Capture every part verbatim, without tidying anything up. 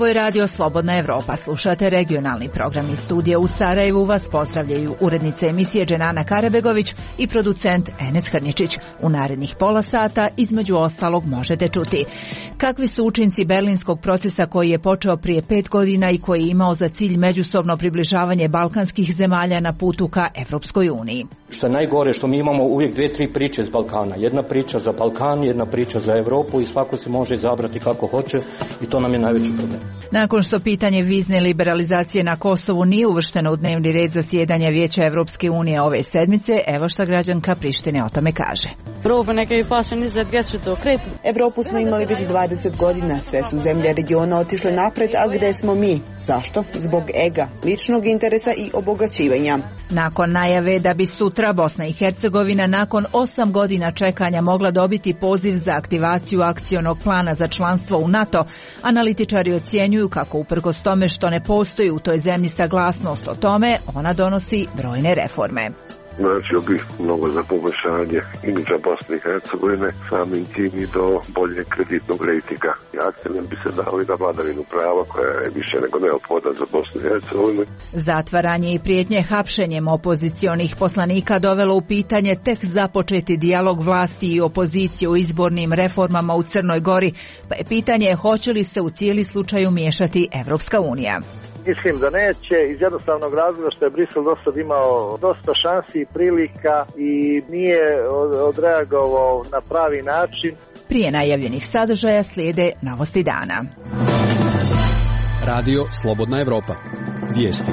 je radio Slobodna Evropa. Slušate regionalni program iz studija u Sarajevu. Vas pozdravljaju urednice emisije Dženana Karabegović i producent Enes Hrničić. U narednih pola sata između ostalog možete čuti kakvi su učinci berlinskog procesa koji je počeo prije pet godina i koji je imao za cilj međusobno približavanje balkanskih zemalja na putu ka Evropskoj uniji. Što je najgore, što mi imamo uvijek dvije, tri priče iz Balkana. Jedna priča za Balkan, jedna priča za Europu i svako se može izabrati kako hoće i to nam je najveći problem. Nakon što pitanje vizne liberalizacije na Kosovu nije uvršteno u dnevni red zasjedanja Vijeća Evropske unije ove sedmice, evo šta građanka Prištine o tome kaže. Evropu smo imali već dvadeset godina, sve su zemlje regiona otišle napred, a gde smo mi? Zašto? Zbog ega, ličnog interesa i obogaćivanja. Nakon najave da bi sutra Bosna i Hercegovina nakon osam godina čekanja mogla dobiti poziv za aktivaciju akcionog plana za članstvo u NATO, analitičari ocjenjuju kako uprkos tome što ne postoji u toj zemlji saglasnost o tome, ona donosi brojne reforme. Značio bih mnogo za poboljšanje imidža Bosne i Hercegovine, samim tim i do bolje kreditnog rejtinga. Akcijom bi se dali na vladavinu prava koja je više nego neophodna za Bosnu i Hercegovinu. Zatvaranje i prijetnje hapšenjem opozicionih poslanika dovelo u pitanje tek započeti dijalog vlasti i opozicije u izbornim reformama u Crnoj Gori, pa je pitanje hoće li se u cijeli slučaj umiješati Evropska unija. Mislim da neće, iz jednostavnog razloga što je Brisel do sad imao dosta šansi i prilika i nije odreagovao na pravi način. Prije najavljenih sadržaja slijede novosti dana. Radio Slobodna Evropa. Vijesti.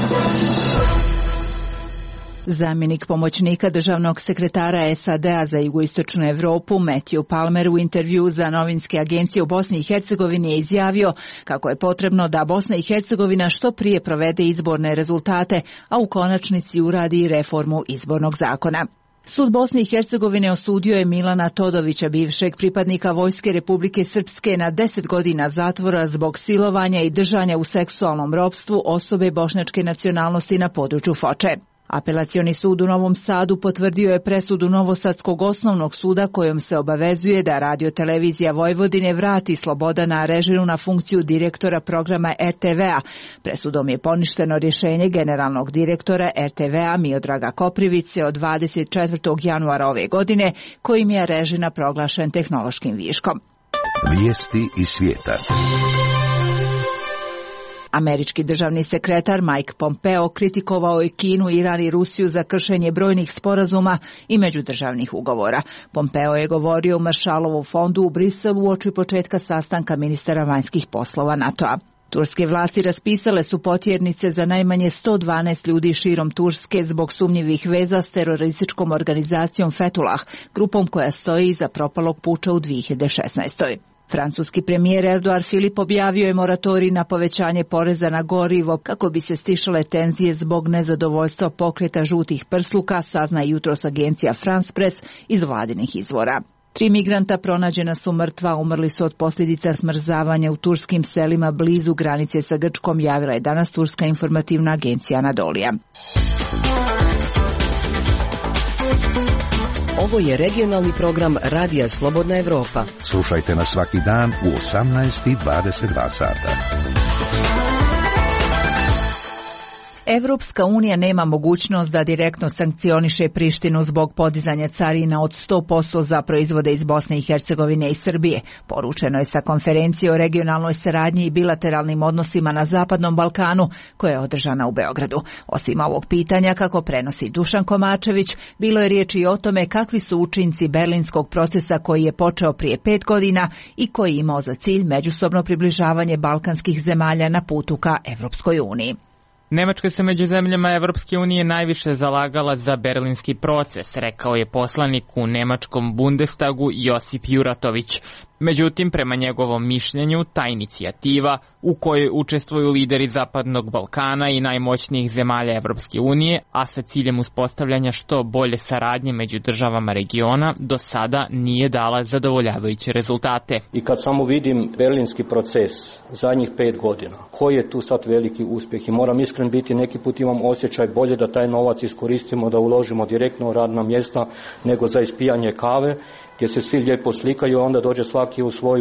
Zamjenik pomoćnika državnog sekretara S A D-a za jugoistočnu Europu Matthew Palmer u intervju za novinske agencije u Bosni i Hercegovini je izjavio kako je potrebno da Bosna i Hercegovina što prije provede izborne rezultate, a u konačnici uradi reformu izbornog zakona. Sud Bosne i Hercegovine osudio je Milana Todovića, bivšeg pripadnika Vojske Republike Srpske, na deset godina zatvora zbog silovanja i držanja u seksualnom ropstvu osobe bošnjačke nacionalnosti na području Foče. Apelacioni sud u Novom Sadu potvrdio je presudu Novosadskog osnovnog suda kojom se obavezuje da Radio-televizija Vojvodine vrati Slobodana Arežinu na funkciju direktora programa R T V-a. Presudom je poništeno rješenje generalnog direktora R T V-a Miodraga Koprivice od dvadeset četvrtog januara ove godine, kojim je Arežina proglašen tehnološkim viškom. Vijesti iz svijeta. Američki državni sekretar Mike Pompeo kritikovao je Kinu, Iran i Rusiju za kršenje brojnih sporazuma i međudržavnih ugovora. Pompeo je govorio u Maršalovom fondu u Briselu uoči početka sastanka ministara vanjskih poslova NATO-a. Turske vlasti raspisale su potjernice za najmanje sto dvanaest ljudi širom Turske zbog sumnjivih veza s terorističkom organizacijom Fetullah, grupom koja stoji iza propalog puča u dvije hiljade šesnaestoj. Francuski premijer Edouard Philippe objavio je moratorij na povećanje poreza na gorivo kako bi se stišale tenzije zbog nezadovoljstva pokreta žutih prsluka, sazna jutros agencija France Press iz vladinih izvora. Tri migranta pronađena su mrtva, umrli su od posljedica smrzavanja u turskim selima blizu granice sa Grčkom, javila je danas turska informativna agencija Anadolija. Ovo je regionalni program Radija Slobodna Evropa. Slušajte nas svaki dan u osamnaest i dvadeset dva sata. Evropska unija nema mogućnost da direktno sankcioniše Prištinu zbog podizanja carina od sto posto za proizvode iz Bosne i Hercegovine i Srbije. Poručeno je sa konferencije o regionalnoj saradnji i bilateralnim odnosima na Zapadnom Balkanu koja je održana u Beogradu. Osim ovog pitanja, kako prenosi Dušan Komačević, bilo je riječi i o tome kakvi su učinci berlinskog procesa koji je počeo prije pet godina i koji je imao za cilj međusobno približavanje balkanskih zemalja na putu ka Evropskoj uniji. Nemačka se među zemljama Evropske unije najviše zalagala za berlinski proces, rekao je poslanik u nemačkom Bundestagu Josip Juratović. Međutim, prema njegovom mišljenju, ta inicijativa u kojoj učestvuju lideri Zapadnog Balkana i najmoćnijih zemalja Evropske unije, a sa ciljem uspostavljanja što bolje saradnje među državama regiona, do sada nije dala zadovoljavajuće rezultate. I kad samo vidim berlinski proces zadnjih pet godina, koji je tu sad veliki uspjeh i moram iskren biti, neki put imam osjećaj bolje da taj novac iskoristimo, da uložimo direktno u radna mjesta nego za ispijanje kave, gdje se svi lijepo slikaju, onda dođe svaki u svoju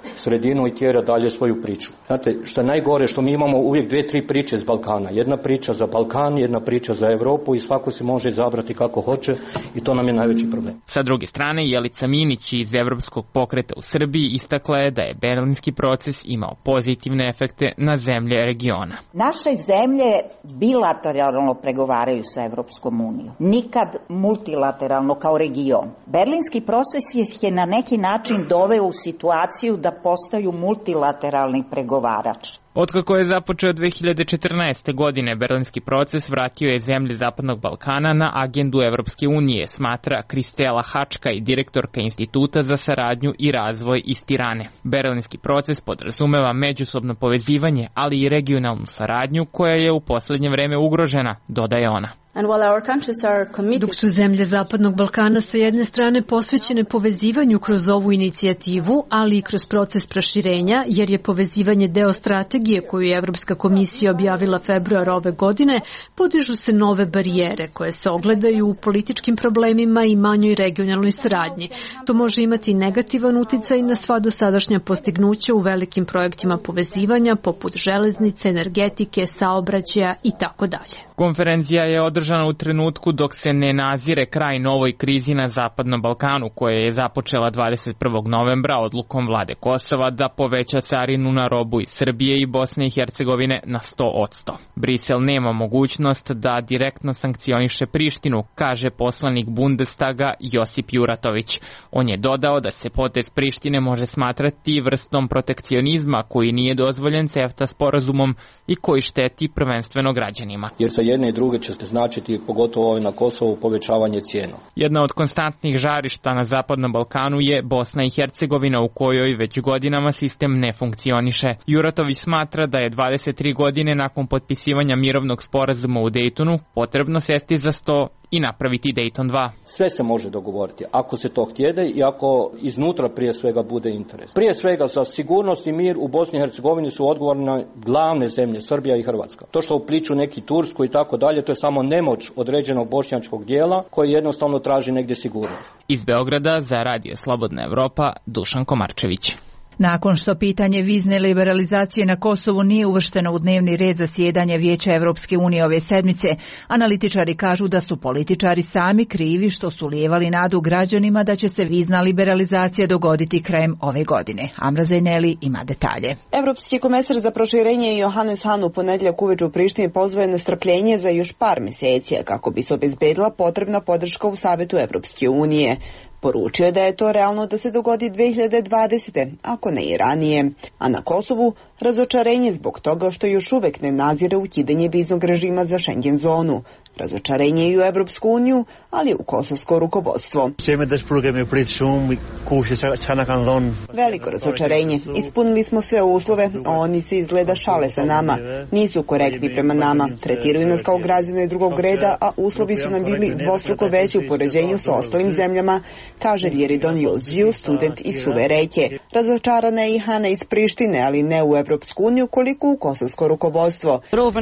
sredinu i tjera dalje svoju priču. Znate, što je najgore, što mi imamo uvijek dvije, tri priče iz Balkana. Jedna priča za Balkan, jedna priča za Europu i svako se može izabrati kako hoće i to nam je najveći problem. Sa druge strane, Jelica Minić iz Evropskog pokreta u Srbiji istakla je da je berlinski proces imao pozitivne efekte na zemlje regiona. Naše zemlje bilateralno pregovaraju sa Evropskom unijom, nikad multilateralno kao region. Berlinski proces je na neki način doveo u situaciju da postaju multilateralni pregovarač. Otkako je započeo dve hiljade četrnaeste. godine, berlinski proces vratio je zemlje Zapadnog Balkana na agendu Evropske unije, smatra Kristela Hačka i direktorka Instituta za saradnju i razvoj iz Tirane. Berlinski proces podrazumeva međusobno povezivanje, ali i regionalnu saradnju koja je u poslednje vreme ugrožena, dodaje ona. Dok su zemlje Zapadnog Balkana sa jedne strane posvećene povezivanju kroz ovu inicijativu, ali i kroz proces proširenja, jer je povezivanje deo strategije koju je Evropska komisija objavila februara ove godine, podižu se nove barijere koje se ogledaju u političkim problemima i manjoj regionalnoj saradnji. To može imati negativan uticaj na sva dosadašnja postignuća u velikim projektima povezivanja, poput železnice, energetike, saobraćaja i tako dalje. Konferencija je održana u trenutku dok se ne nazire kraj novoj krizi na Zapadnom Balkanu, koja je započela dvadeset prvog novembra odlukom vlade Kosova da poveća carinu na robu iz Srbije i Bosne i Hercegovine na sto posto. Brisel nema mogućnost da direktno sankcioniše Prištinu, kaže poslanik Bundestaga Josip Juratović. On je dodao da se potez Prištine može smatrati vrstom protekcionizma koji nije dozvoljen CEFTA sporazumom i koji šteti prvenstveno građanima. Jer sa jedne i druge će se značiti, pogotovo ovaj na Kosovu, povećavanje cijena. Jedna od konstantnih žarišta na Zapadnom Balkanu je Bosna i Hercegovina, u kojoj već godinama sistem ne funkcioniše. Juratović smatra da je dvadeset tri godine nakon potpisivanja mirovnog sporazuma u Dejtonu potrebno sesti za sto i napraviti Dejton dva. Sve se može dogovoriti, ako se to htjede i ako iznutra prije svega bude interes. Prije svega za sigurnost i mir u Bosni i Hercegovini su odgovorne glavne zemlje, Srbija i Hrvatska. To što upliču neki Tursku i tako dalje, to je samo nemoć određenog bošnjačkog dijela koji jednostavno traži negdje sigurnost. Iz Beograda za Radio Slobodna Evropa, Dušan Komarčević. Nakon što pitanje vizne liberalizacije na Kosovu nije uvršteno u dnevni red zasjedanja Vijeća Evropske unije ove sedmice, analitičari kažu da su političari sami krivi što su lijevali nadu građanima da će se vizna liberalizacija dogoditi krajem ove godine. Amra Zajneli ima detalje. Evropski komesar za proširenje Johannes Hahn u ponedjeljak uveče u Prištini pozvao je na strpljenje za još par mjeseci kako bi se obezbedila potrebna podrška u Savetu Evropske unije. Poručio je da je to realno da se dogodi dve hiljade dvadesete. ako ne i ranije. A na Kosovu razočarenje zbog toga što još uvek ne nazire ukidanje viznog režima za Schengen zonu. Razočarenje i u Evropsku uniju, ali i u kosovsko rukovodstvo. Veliko razočarenje. Ispunili smo sve uslove, a oni se izgleda šale sa nama. Nisu korektni prema nama. Tretiraju nas kao građane drugog reda, a uslovi su nam bili dvostruko veći u poređenju sa ostalim zemljama, kaže Vjeridon Jodziju, student iz Suve Reke. Razočarana je i Hana iz Prištine, ali ne u Evropsku uniju, koliko u kosovsko rukovodstvo.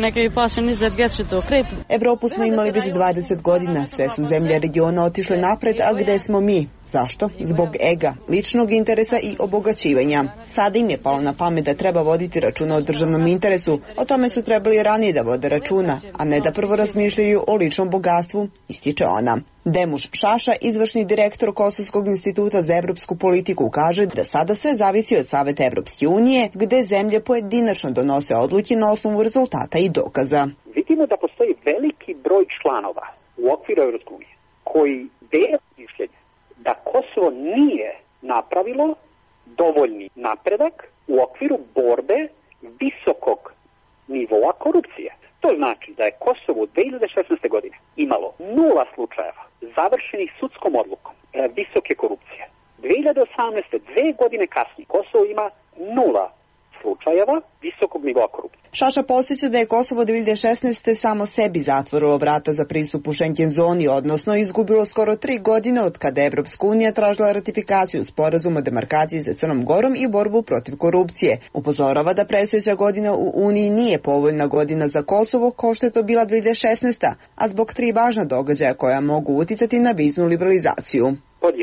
Evropu smo imali već dvadeset godina, sve su zemlje regiona otišle napred, a gde smo mi? Zašto? Zbog ega, ličnog interesa i obogaćivanja. Sada im je palo na pamet da treba voditi računa o državnom interesu. O tome su trebali ranije da vode računa, a ne da prvo razmišljaju o ličnom bogatstvu, ističe ona. Demuš Šaša, izvršni direktor Kosovskog instituta za evropsku politiku, kaže da sada sve zavisi od Saveta Evropske unije, gde zemlje pojedinačno donose odluke na osnovu rezultata i dokaza. Vidimo da postoji veliki broj članova u okviru Evropske unije koji dele mišljenje da Kosovo nije napravilo dovoljni napredak u okviru borbe visokog nivoa korupcije. To znači da je Kosovo u dve hiljade šesnaeste. godine imalo nula slučajeva završenih sudskom odlukom visoke korupcije. dve hiljade osamnaeste. dve godine kasnije, Kosovo ima nula slučajeva visokog nivoa korupcije. Šaša podsjeća da je Kosovo dve hiljade šesnaeste. samo sebi zatvorilo vrata za pristup u Schengen zoni, odnosno izgubilo skoro tri godine od kada je Evropska unija tražila ratifikaciju sporazuma o demarkaciji sa Crnom Gorom i borbu protiv korupcije. Upozorava da predstojeća godina u Uniji nije povoljna godina za Kosovo, kao što je to bila dve hiljade šesnaeste. a zbog tri važna događaja koja mogu uticati na viznu liberalizaciju. Pod jedan.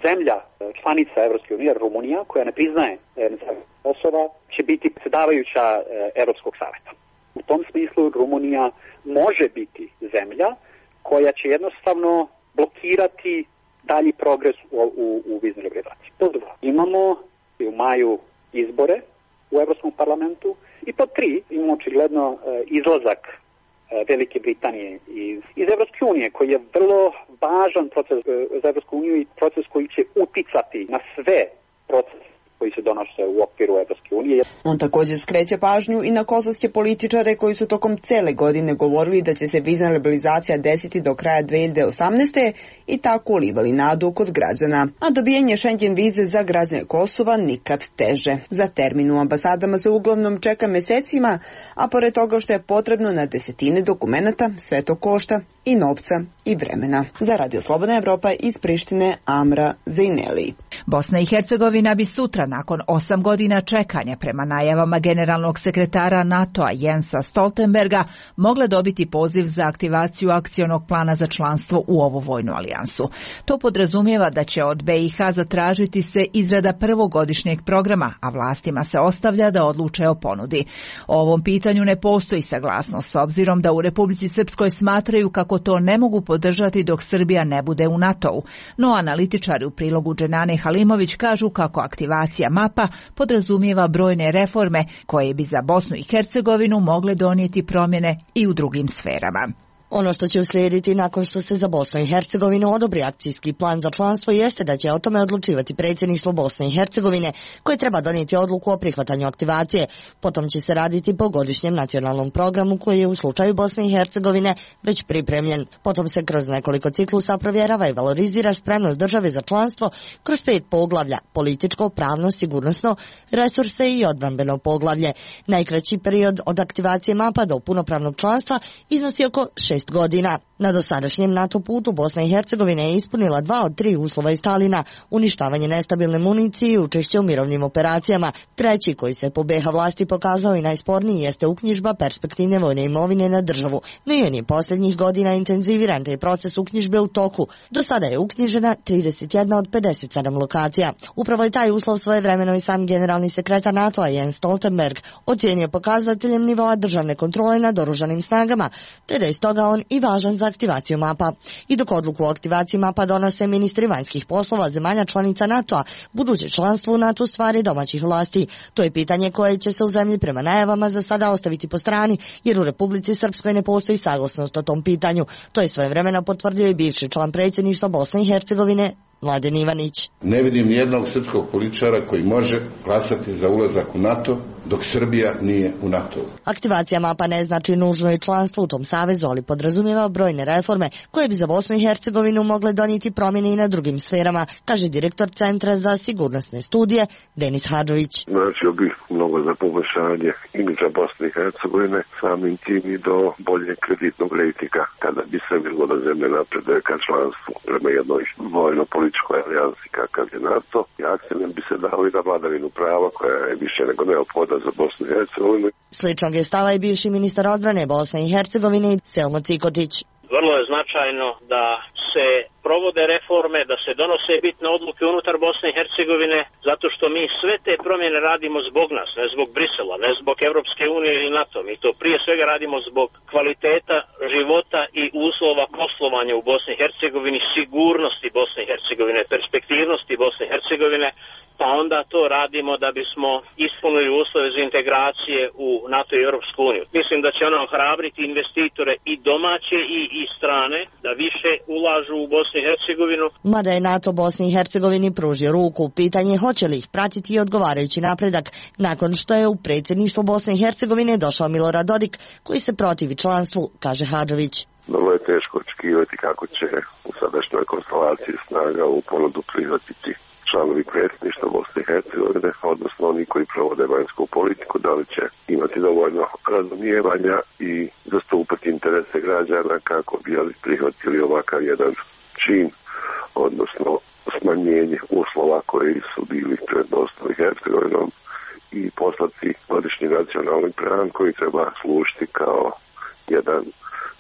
zemlja članica Evropske unije, Rumunija, koja ne priznaje nezavisnost Kosova, će biti predsjedavajuća Evropskog saveta. U tom smislu Rumunija može biti zemlja koja će jednostavno blokirati dalji progres u, u, u viznoj liberalizaciji. Pod dva, imamo u maju izbore u Evropskom parlamentu i pod tri, imamo očigledno izlazak Velike Britanije iz, iz Evropske unije, koji je vrlo važan proces za Evropsku uniju i proces koji će uticati na sve procese koji se donose u okviru Evropske unije. On također skreće pažnju i na kosovske političare koji su tokom cele godine govorili da će se vizna liberalizacija desiti do kraja dve hiljade osamnaeste. i tako ulivali nadu kod građana. A dobijanje Schengen vize za građane Kosova nikad teže. Za termin u ambasadama se uglavnom čeka mesecima, a pored toga što je potrebno na desetine dokumenata, sve to košta i novca i vremena. Za Radio Slobodna Evropa iz Prištine, Amra Zejneli. Bosna i Hercegovina bi sutra, nakon osam godina čekanja prema najavama generalnog sekretara NATO-a Jensa Stoltenberga, mogla dobiti poziv za aktivaciju akcionog plana za članstvo u ovu vojnu alijansu. To podrazumijeva da će od B i H zatražiti se izrada prvogodišnjeg programa, a vlastima se ostavlja da odluče o ponudi. O ovom pitanju ne postoji saglasnost, s obzirom da u Republici Srpskoj smatraju kako to ne mogu podržati dok Srbija ne bude u NATO-u. No analitičari u prilogu Dženane Halimović kažu kako aktivacija mapa podrazumijeva brojne reforme koje bi za Bosnu i Hercegovinu mogle donijeti promjene i u drugim sferama. Ono što će uslijediti nakon što se za Bosnu i Hercegovinu odobri akcijski plan za članstvo jeste da će o tome odlučivati predsjedništvo Bosne i Hercegovine, koje treba donijeti odluku o prihvatanju aktivacije. Potom će se raditi po godišnjem nacionalnom programu koji je u slučaju Bosne i Hercegovine već pripremljen. Potom se kroz nekoliko ciklusa provjerava i valorizira spremnost države za članstvo kroz pet poglavlja: političko, pravno, sigurnosno, resurse i odbrambeno poglavlje. Najkraći period od aktivacije mapa do punopravnog članstva iznosi oko šest godina. Na dosadašnjem NATO putu Bosna i Hercegovina je ispunila dva od tri uslova iz Stalina: uništavanje nestabilne municije i učešće u mirovnim operacijama. Treći, koji se po B H vlasti pokazao i najsporniji, jeste uknjižba perspektivne vojne imovine na državu. No i on je posljednjih godina intenziviran, te je proces uknjižbe u toku. Do sada je uknjižena trideset jedna od pedeset sedam lokacija. Upravo je taj uslov svojevremeno i sam generalni sekretar NATO-a Jens Stoltenberg ocijenio pokazateljem nivoa državne kontrole nad oružanim snagama, te da je stoga on i važan za aktivaciju mapa. I dok odluku o aktivaciji mapa donose ministri vanjskih poslova zemalja članica NATO-a, buduće članstvo u NATO stvari domaćih vlasti. To je pitanje koje će se u zemlji prema najavama za sada ostaviti po strani, jer u Republici Srpskoj ne postoji saglasnost o tom pitanju. To je svojevremeno potvrdio i bivši član predsjedništva Bosne i Hercegovine Mladen Ivanić. Ne vidim nijednog srpskog političara koji može glasati za ulazak u NATO dok Srbija nije u NATO. Aktivacija mapa ne znači nužno i članstvo u tom savezu, ali podrazumijeva brojne reforme koje bi za Bosnu i Hercegovinu mogle donijeti promjene i na drugim sferama, kaže direktor Centra za sigurnosne studije Denis Hadžović. Značio bi mnogo za poboljšanje imidža Bosne i Hercegovine, samim tim i do bolje kreditnog rejtinga, kada bi se bilo da zemlje napreduje ka članstvu prema jednoj vojno-političkoj alijansi kakav je NATO. I akcijom bi se dali na vladavinu prava koja je više nego neophodna za Bosnu i Hercegovinu. Sličnog je stava i bivši ministar odbrane Bosne i Hercegovine Selmo Cikotić. Vrlo je značajno da se provode reforme, da se donose bitne odluke unutar Bosne i Hercegovine, zato što mi sve te promjene radimo zbog nas, ne zbog Brisela, ne zbog Evropske unije ili NATO. Mi to prije svega radimo zbog kvaliteta života i uslova poslovanja u Bosni i Hercegovini, sigurnosti Bosne i Hercegovine, perspektivnosti Bosne i Hercegovine, pa onda to radimo da bismo ispunili uslove za integracije u NATO i Europsku uniju. Mislim da će ono ohrabriti investitore i domaće i, i strane da više ulažu u Bosnu i Hercegovinu. Mada je NATO Bosni i Hercegovini pružio ruku, pitanje hoće li ih pratiti i odgovarajući napredak nakon što je u predsjedništvo Bosne i Hercegovine došao Milorad Dodik, koji se protivi članstvu, kaže Hadžović. Vrlo je teško očekivati kako će u sadašnjoj konstelaciji snaga u ponudu prihvatiti članovi predsjedništva Bosne i Hercegovine, odnosno oni koji provode vanjsku politiku, da li će imati dovoljno razumijevanja i zastupati interese građana kako bi ali prihvatili ovakav jedan čin, odnosno smanjenje uslova koji su bili pred Bosnom i Hercegovinom i poslati godišnji nacionalni plan koji treba služiti kao jedan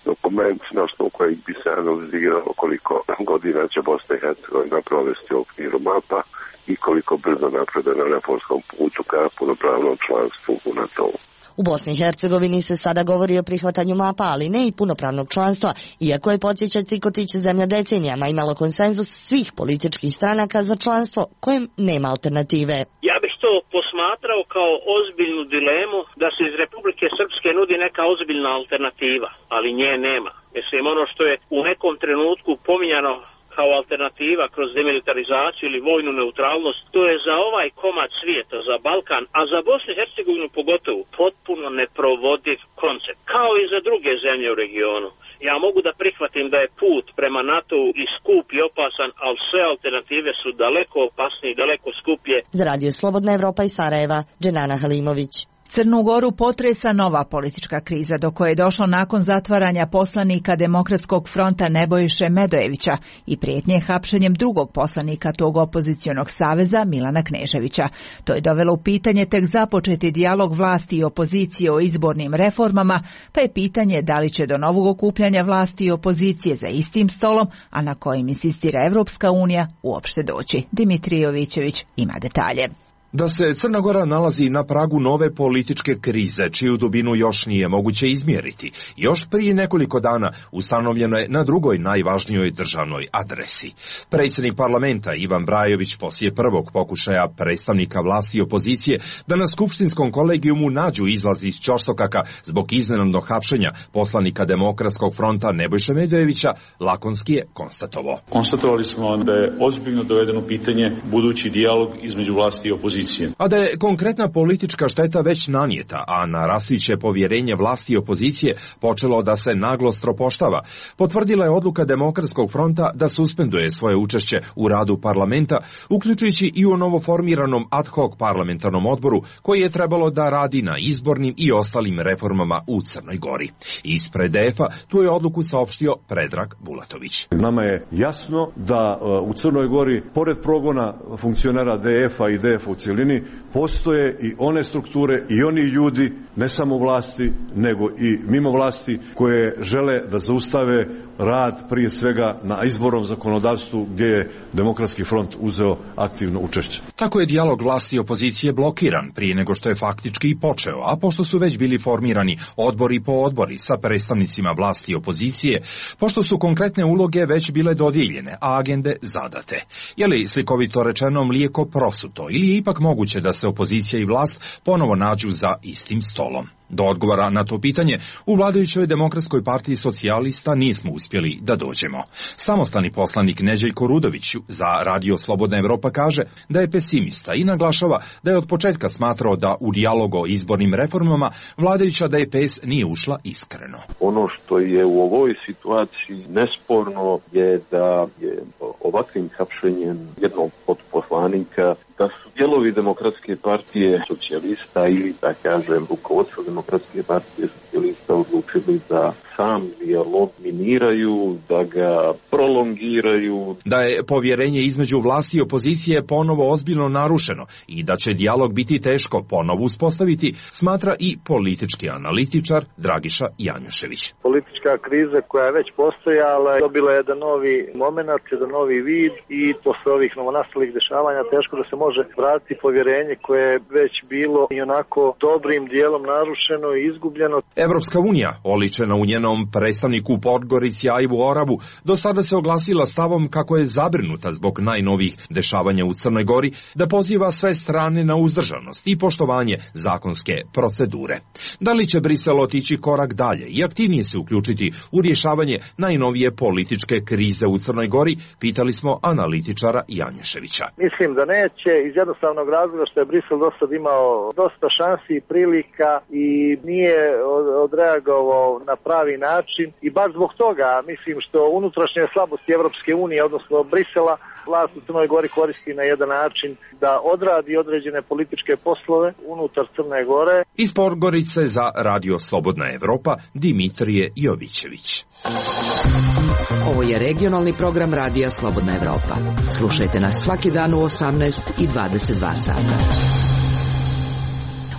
dokument na osnovu kojeg bi se analiziralo koliko godina će Bosna i Hercegovina provesti u okviru mapa i koliko brzo napreduje na reformskom putu ka punopravnom članstvu u NATO-u. U Bosni i Hercegovini se sada govori o prihvatanju mapa, ali ne i punopravnog članstva, iako je, podsjeća Cikotić, zemlja decenijama imala konsenzus svih političkih stranaka za članstvo kojem nema alternative. Ja bih to posmatrao kao ozbiljnu dilemu da se iz Republike Srpske nudi neka ozbiljna alternativa, ali nje nema. Mislim, ono što je u nekom trenutku pominjano kao alternativa kroz demilitarizaciju ili vojnu neutralnost, to je za ovaj komad svijeta, za Balkan, a za Bosnu i Hercegovinu pogotovo, potpuno neprovodiv koncept, kao i za druge zemlje u regionu. Ja mogu da prihvatim da je put prema NATO-u i skup i opasan, ali sve alternative su daleko opasnije i daleko skuplje. Za Radio Slobodna Evropa iz Sarajeva, Dženana Halimović. Crnu Goru potresa nova politička kriza do koje je došlo nakon zatvaranja poslanika Demokratskog fronta Nebojše Medojevića i prijetnje hapšenjem drugog poslanika tog opozicionog saveza Milana Kneževića. To je dovelo u pitanje tek započeti dijalog vlasti i opozicije o izbornim reformama, pa je pitanje da li će do novog okupljanja vlasti i opozicije za istim stolom, a na kojim insistira Evropska unija, uopšte doći. Dimitrij Jovićević ima detalje. Da se Crna Gora nalazi na pragu nove političke krize, čiju dubinu još nije moguće izmjeriti. Još prije nekoliko dana ustanovljeno je na drugoj najvažnijoj državnoj adresi. Predsjednik parlamenta Ivan Brajović poslije prvog pokušaja predstavnika vlasti i opozicije da na skupštinskom kolegijumu nađu izlaz iz ćorsokaka zbog iznenadnog hapšenja poslanika Demokratskog fronta Nebojše Medojevića, lakonski je konstatovao. Konstatovali smo da je ozbiljno dovedeno pitanje budući dijalog između vlasti i opozicije. A da je konkretna politička šteta već nanijeta, a narastujuće povjerenje vlasti i opozicije počelo da se naglo stropoštava, potvrdila je odluka Demokratskog fronta da suspenduje svoje učešće u radu parlamenta, uključujući i u novoformiranom ad hoc parlamentarnom odboru koji je trebalo da radi na izbornim i ostalim reformama u Crnoj Gori. Ispred D F-a tu je odluku saopštio Predrag Bulatović. Nama je jasno da u Crnoj Gori, pored progona funkcionera D F-a i D F-a u cijelini, postoje i one strukture i oni ljudi, ne samo vlasti, nego i mimo vlasti, koje žele da zaustave rad prije svega na izbornom zakonodavstvu gdje je Demokratski front uzeo aktivno učešće. Tako je dijalog vlasti i opozicije blokiran prije nego što je faktički i počeo, a pošto su već bili formirani odbori po odbori sa predstavnicima vlasti i opozicije, pošto su konkretne uloge već bile dodijeljene, a agende zadate. Je li slikovito rečeno mlijeko prosuto ili je ipak moguće da se opozicija i vlast ponovo nađu za istim stolom? Do odgovora na to pitanje u vladajućoj Demokratskoj partiji socijalista nismo uspjeli da dođemo. Samostalni poslanik Neđeljko Rudović za Radio Slobodna Evropa kaže da je pesimista i naglašava da je od početka smatrao da u dijalog o izbornim reformama vladajuća D P S nije ušla iskreno. Ono što je u ovoj situaciji nesporno je da je ovakvim hapšenjem jednog od poslanika da su dijelovi Demokratske partije socijalista ili, da kažem, rukovodstvo Demokratske partije socijalista odlučili da sam dijalog miniraju, da ga prolongiraju. Da je povjerenje između vlasti i opozicije ponovo ozbiljno narušeno i da će dijalog biti teško ponovo uspostaviti, smatra i politički analitičar Dragiša Janjušević. Politička kriza koja je već postojala dobila je jedan novi momenat, jedan novi vid i posle ovih novonastalih dešavanja teško da se može vratiti povjerenje koje je već bilo i onako dobrim dijelom narušeno i izgubljeno. Evropska unija, oličena u njenom predstavniku u Podgorici Ajvu Oravu, do sada se oglasila stavom kako je zabrinuta zbog najnovijih dešavanja u Crnoj Gori, da poziva sve strane na uzdržanost i poštovanje zakonske procedure. Da li će Brisel otići korak dalje i aktivnije se uključiti u rješavanje najnovije političke krize u Crnoj Gori, pitali smo analitičara Janjuševića. Mislim da neće, iz jednostavnog razloga što je Brisel do sad imao dosta šansi i prilika i nije odreagovao na pravi način i baš zbog toga mislim što unutrašnje slabosti Evropske unije, odnosno Brisela, vlast u Crnoj Gori koristi na jedan način da odradi određene političke poslove unutar Crne Gore. Iz Podgorice za Radio Slobodna Evropa, Dimitrije Jovićević. Ovo je regionalni program Radija Slobodna Evropa. Slušajte nas svaki dan u osamnaest i dvadeset dva sata.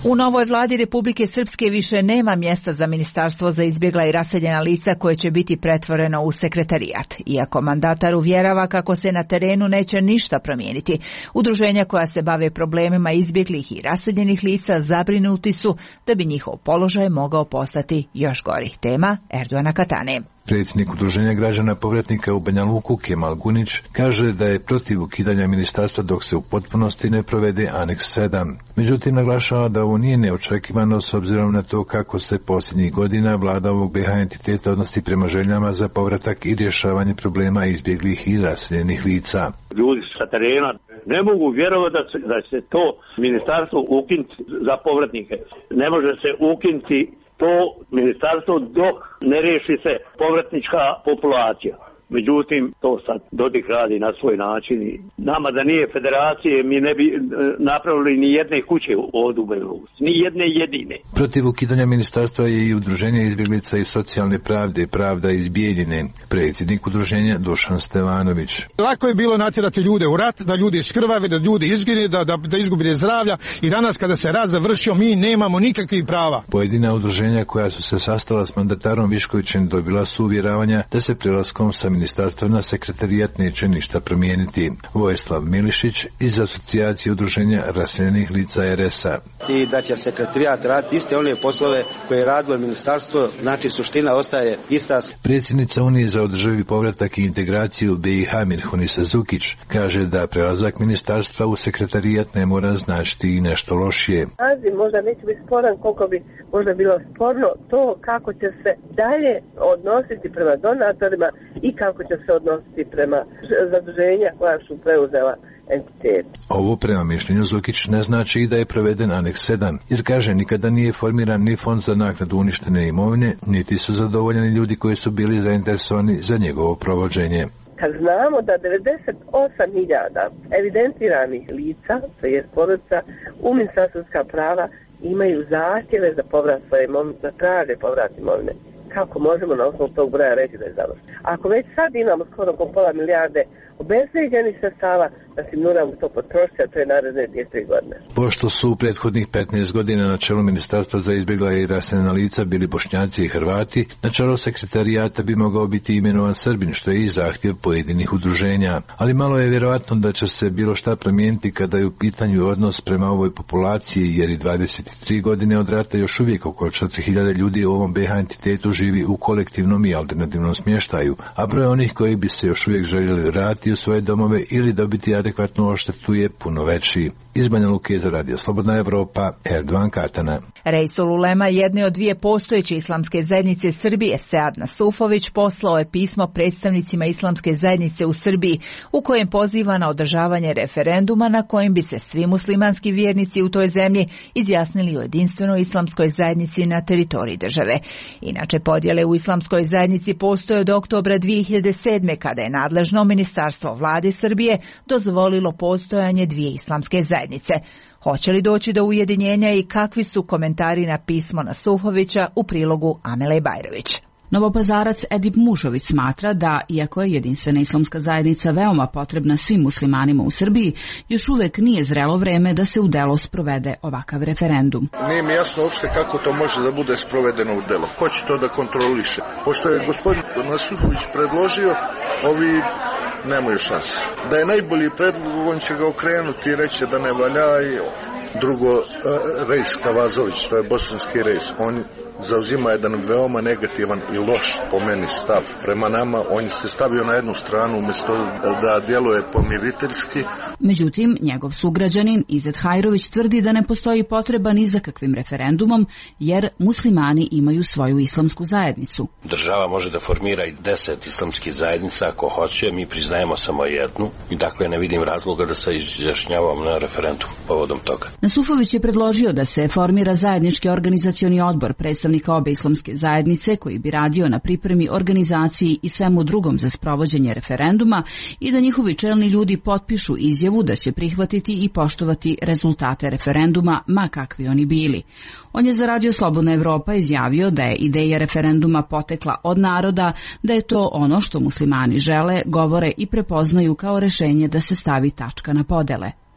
U novoj vladi Republike Srpske više nema mjesta za Ministarstvo za izbjegla i raseljena lica koje će biti pretvoreno u sekretarijat. Iako mandatar uvjerava kako se na terenu neće ništa promijeniti, udruženja koja se bave problemima izbjeglih i raseljenih lica zabrinuti su da bi njihov položaj mogao postati još gori. Tema Erdoana Katane. Predsjednik udruženja građana povratnika u Banja Luku Kemal Gunić kaže da je protiv ukidanja ministarstva dok se u potpunosti ne provede aneks sedam. Međutim, naglašava da ovo nije neočekivano s obzirom na to kako se posljednjih godina vlada ovog B H entiteta odnosi prema željama za povratak i rješavanje problema izbjeglih i raseljenih lica. Ljudi sa terena ne mogu vjerovati da se, da se to ministarstvo ukinuti za povratnike. Ne može se ukinuti to ministarstvo dok ne riješi se povratnička populacija. Međutim, to sad Dodik radi na svoj način i nama da nije federacije mi ne bi napravili ni jedne kuće od u Belorusi, ni jedne jedine. Protiv ukidanja ministarstva je i udruženje izbjeglica i socijalne pravde, Pravda iz Bijeljine, predsjednik udruženja Dušan Stevanović. Lako je bilo natjerati ljude u rat, da ljudi iskrvave, da ljudi izgine, da, da, da izgubine zdravlja i danas kada se rat završio mi nemamo nikakvih prava. Pojedina udruženja koja su se sastala s mandatarom Viškovićem dobila su uvjeravanja da se prelaskom sa ministarstva na sekretarijat neće ništa promijeniti. Vojislav Milišić iz asocijacije udruženja raseljenih lica R S A. I da će sekretarijat raditi iste one poslove koje je radilo ministarstvo, znači suština ostaje ista. Predsjednica Unije za održivi povratak i integraciju B i H Mirhunisa Zukić kaže da prelazak ministarstva u sekretarijat ne mora značiti i nešto lošije. Naziv možda neće biti sporan koliko bi možda bilo sporno to kako će se dalje odnositi prema donatorima i kako će se odnositi prema zaduženja koja su preuzela entitet. Ovo prema mišljenju Zukić ne znači i da je proveden aneks sedam, jer kaže nikada nije formiran ni fond za naknadu uništene imovine, niti su zadovoljeni ljudi koji su bili zainteresovani za njegovo provođenje. Kad znamo da devedeset osam hiljada evidentiranih lica, to je porodica, u Ministarstvu ljudska prava imaju zahtjeve za povrat svoje imovine, za traže povrat imovine. Kako možemo na osnovu tog broja reći da je završeno? Ako već sad imamo skoro oko pola milijarde obezvrijeđenih sredstava, da si moramo to potrošiti, a to je naredne dvije tri godine. Pošto su u prethodnih petnaest godina na čelu Ministarstva za izbjegla i raseljena lica bili Bošnjaci i Hrvati, na čelo sekretarijata bi mogao biti imenovan Srbin, što je i zahtjev pojedinih udruženja. Ali malo je vjerojatno da će se bilo šta promijeniti kada je u pitanju odnos prema ovoj populaciji, jer i dvadeset tri godine od rata još uvijek oko četiri hiljade ljudi u ovom B H entitetu živi u kolektivnom i alternativnom smještaju, a broj onih koji bi se još uvijek željeli vratiti u svoje domove ili dobiti adekvatnu odštetu je puno veći. Iz Banja Luke za Radio Slobodna Evropa, Erdoan Katana. Reisul Ulema, jedne od dvije postojeće islamske zajednice Srbije, Sead Nasufović, poslao je pismo predstavnicima islamske zajednice u Srbiji u kojem poziva na održavanje referenduma na kojem bi se svi muslimanski vjernici u toj zemlji izjasnili o jedinstvenoj islamskoj zajednici na teritoriji države. Inače, podjele u islamskoj zajednici postoje od oktobra dvije hiljade sedme kada je nadležno ministarstvo vlade Srbije dozvolilo postojanje dvije islamske zajednice. Hoće li doći do ujedinjenja i kakvi su komentari na pismo Nasufovića u prilogu Amele Bajrović? Novopazarac Edip Mušović smatra da, iako je jedinstvena islamska zajednica veoma potrebna svim muslimanima u Srbiji, još uvek nije zrelo vreme da se u delo sprovede ovakav referendum. Nije mi jasno uopšte kako to može da bude sprovedeno u delo. Ko će to da kontroliše? Pošto je gospodin Nasufović predložio, ovi nemaju šanse. Da je najbolji predlog, on će ga okrenuti i reći da ne valja. I drugo, Rejs Kavazović, to je bosanski Rejs, on zauzima jedan veoma negativan i loš po meni stav prema nama. On se stavio na jednu stranu umjesto da djeluje pomiriteljski. Međutim, njegov sugrađanin Izet Hajrović tvrdi da ne postoji potreba ni za kakvim referendumom, jer muslimani imaju svoju islamsku zajednicu. Država može da formira i deset islamskih zajednica ako hoće, mi priznajemo samo jednu i dakle ne vidim razloga da se izjašnjavamo na referendum povodom toga. Nasufović je predložio da se formira zajednički organizacioni odbor predstavnika obe islamske zajednice koji bi radio na pripremi, organizaciji i svemu drugom za sprovođenje referenduma i da njihovi čelni ljudi potpišu izjavu da će prihvatiti i poštovati rezultate referenduma, ma kakvi oni bili. On je za Radio Slobodna Evropa izjavio da je ideja referenduma potekla od naroda, da je to ono što muslimani žele, govore i prepoznaju kao rešenje da se stavi tačka na podele.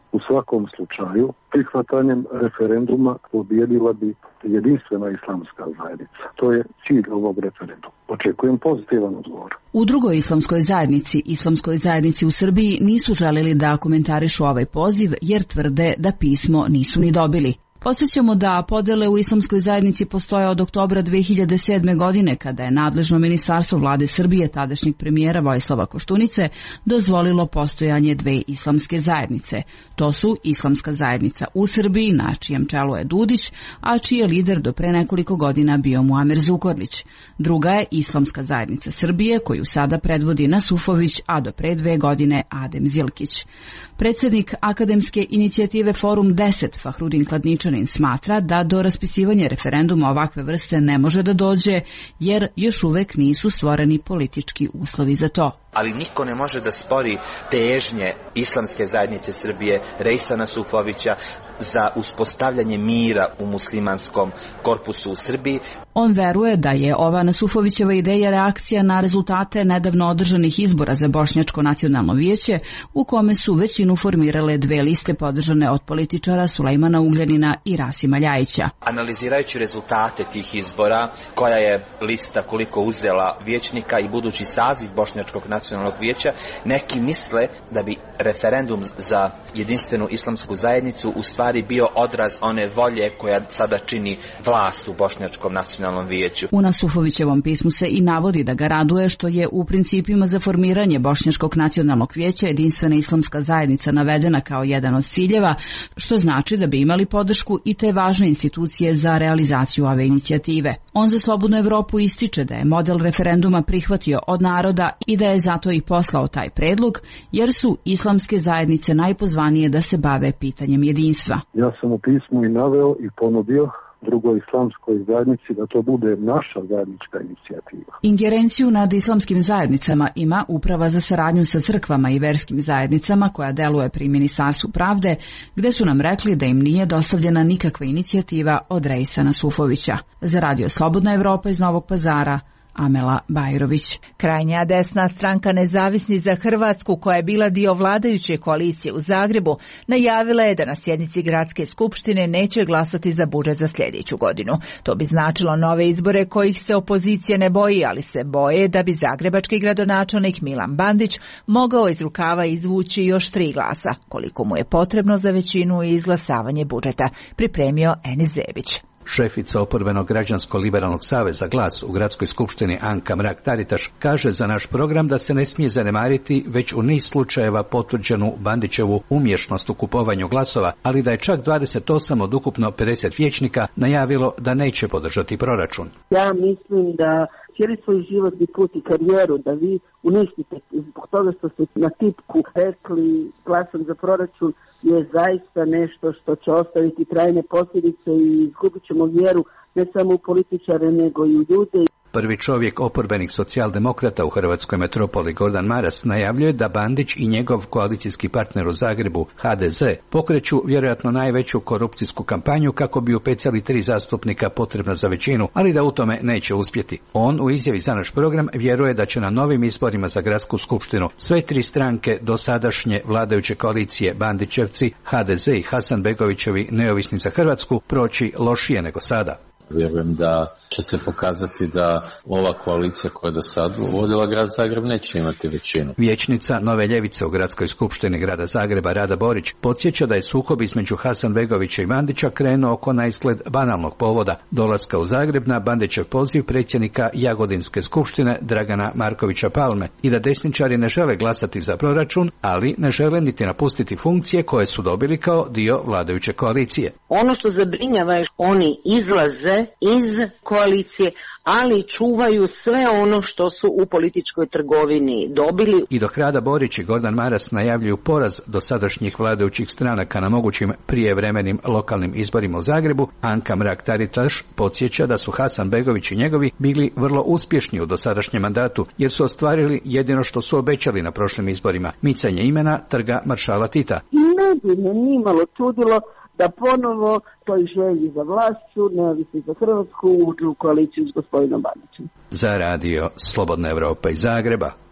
U svakom slučaju, prihvatanjem referenduma pobijedila bi jedinstvena islamska zajednica. To je cilj ovog referenduma. Očekujem pozitivan odgovor. U drugoj islamskoj zajednici, islamskoj zajednici u Srbiji, nisu želeli da komentarišu ovaj poziv jer tvrde da pismo nisu ni dobili. Podsjećamo da podele u islamskoj zajednici postoje od oktobra dve hiljade sedme. godine, kada je nadležno ministarstvo vlade Srbije, tadašnjeg premijera Vojislava Koštunice, dozvolilo postojanje dve islamske zajednice. To su Islamska zajednica u Srbiji, na čijem čelu je Dudić, a čiji je lider do pre nekoliko godina bio Muamer Zukorlić. Druga je Islamska zajednica Srbije, koju sada predvodi Nasufović, a do pre dve godine Adem Zilkić. Predsjednik akademske inicijative Forum deset, Fahrudin Kladničanin, smatra da do raspisivanja referenduma ovakve vrste ne može da dođe, jer još uvek nisu stvoreni politički uslovi za to. Ali niko ne može da spori težnje Islamske zajednice Srbije, Reisa Nasufovića, za uspostavljanje mira u muslimanskom korpusu u Srbiji. On veruje da je ova Nasufovićeva ideja reakcija na rezultate nedavno održanih izbora za Bošnjačko nacionalno vijeće, u kome su većinu formirale dve liste podržane od političara Sulejmana Ugljanina i Rasima Ljajića. Analizirajući rezultate tih izbora, koja je lista koliko uzela vijećnika i budući saziv Bošnjačkog nacionalnog vijeća, neki misle da bi referendum za jedinstvenu islamsku zajednicu u stvari bio odraz one volje koja sada čini vlast u Bošnjačkom nacionalnom vijeću. U Nasufovićevom pismu se i navodi da ga raduje što je u principima za formiranje Bošnjačkog nacionalnog vijeća jedinstvena islamska zajednica navedena kao jedan od ciljeva, što znači da bi imali podršku i te važne institucije za realizaciju ove inicijative. On za Slobodnu Evropu ističe da je model referenduma prihvatio od naroda i da je zato i poslao taj predlog, jer su islamske zajednice najpozvanije da se bave pitanjem jedinstva. Ja sam u pismu i naveo i ponudio drugoj islamskoj zajednici da to bude naša zajednička inicijativa. Ingerenciju nad islamskim zajednicama ima Uprava za saradnju sa crkvama i verskim zajednicama koja deluje pri Ministarstvu pravde, gde su nam rekli da im nije dostavljena nikakva inicijativa od Reisa Nasufovića. Za Radio Slobodna Evropa iz Novog Pazara, Amela Bajrović. Krajnja desna stranka Nezavisni za Hrvatsku, koja je bila dio vladajuće koalicije u Zagrebu, najavila je da na sjednici Gradske skupštine neće glasati za budžet za sljedeću godinu. To bi značilo nove izbore kojih se opozicija ne boji, ali se boje da bi zagrebački gradonačelnik Milan Bandić mogao iz rukava izvući još tri glasa, koliko mu je potrebno za većinu i izglasavanje budžeta, pripremio Enis Zebić. Šefica oporbenog građansko-liberalnog saveza Glas u Gradskoj skupštini Anka Mrak-Taritaš kaže za naš program da se ne smije zanemariti već u niz slučajeva potvrđenu Bandićevu umješnost u kupovanju glasova, ali da je čak dvadeset osam od ukupno pedeset vijećnika najavilo da neće podržati proračun. Ja mislim da cijeli svoj životni put i karijeru da vi uništite zbog toga što ste na tipku rekli glasom za proračun je zaista nešto što će ostaviti trajne posljedice i izgubit ćemo vjeru ne samo u političare nego i u ljude. Prvi čovjek oporbenih socijaldemokrata u hrvatskoj metropoli Gordan Maras najavljuje da Bandić i njegov koalicijski partner u Zagrebu ha de ze pokreću vjerojatno najveću korupcijsku kampanju kako bi u pet zarez tri zastupnika potrebna za većinu, ali da u tome neće uspjeti. On u izjavi za naš program vjeruje da će na novim izborima za Gradsku skupštinu sve tri stranke dosadašnje vladajuće koalicije Bandićevci, ha de ze i Hasanbegovićevi Neovisni za Hrvatsku proći lošije nego sada. Vjerujem da će se pokazati da ova koalicija koja je do sad vodila grad Zagreb neće imati većinu. Vijećnica Nove ljevice u Gradskoj skupštini grada Zagreba Rada Borić podsjeća da je sukob između Hasanbegovića i Bandića krenuo oko naizgled banalnog povoda dolaska u Zagreb na Bandićev poziv predsjednika Jagodinske skupštine Dragana Markovića Palme i da desničari ne žele glasati za proračun, ali ne žele niti napustiti funkcije koje su dobili kao dio vladajuće koalicije. Ono što zabrinjava je oni izlaze iz koalicije, ali čuvaju sve ono što su u političkoj trgovini dobili. I dok Rada Borić i Gordan Maras najavljuju poraz dosadašnjih vladajućih stranaka na mogućim prijevremenim lokalnim izborima u Zagrebu, Anka Mrak-Taritaš podsjeća da su Hasanbegović i njegovi bili vrlo uspješni u dosadašnjem mandatu, jer su ostvarili jedino što su obećali na prošlim izborima, micanje imena Trga maršala Tita. Ne bi me nimalo čudilo da ponovo toj želji za vlašću, Neovisni za Hrvatsku, uđu u koaliciju s gospodinom Bandićem. Za Radio Slobodna Evropa iz Zagreba,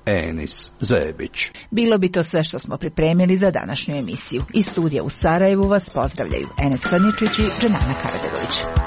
Enis Zebić. Bilo bi to sve što smo pripremili za današnju emisiju. Iz studija u Sarajevu vas pozdravljaju Enes Kladničić i Dženana Karaderović.